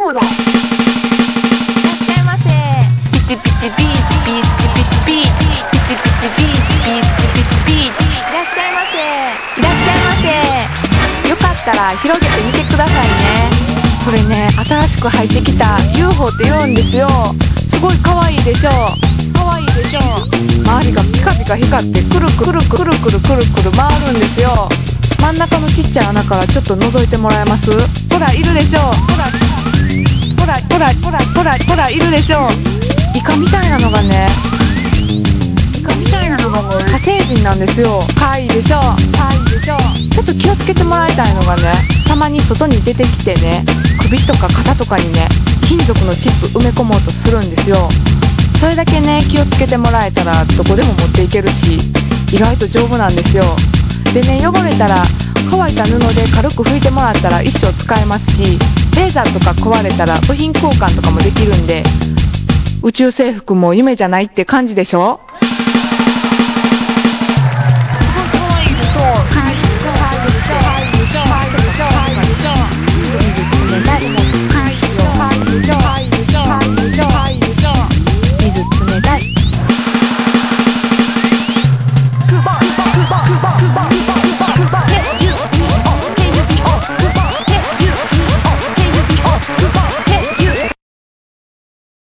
UFO だ。いらっしゃいませ。ピチピチビーチピーチピチピチビーチピチピチビーチピーチピチビーチ。いらっしゃいませ。いらっしゃいませ。よかったら広げてみてくださいね。これね、新しく入ってきた UFO って言うんですよ。すごい可愛いでしょ。可愛いでしょ。周りがピカピカ光ってくるくるくるくるくるくる回るんですよ。真ん中のちっちゃい穴からちょっと覗いてもらえます？ほらいるでしょ。ほらほらほらほらほらほらいるでしょ。イカみたいなのがね、イカみたいなのがね、火星人なんですよ。可愛いでしょ。可愛いでしょ。ちょっと気をつけてもらいたいのがね、たまに外に出てきてね、首とか肩とかにね、金属のチップ埋め込もうとするんですよ。それだけね、気をつけてもらえたらどこでも持っていけるし、意外と丈夫なんですよ。でね、汚れたら乾いた布で軽く拭いてもらったら一生使えますし、レーザーとか壊れたら部品交換とかもできるんで、宇宙征服も夢じゃないって感じでしょ。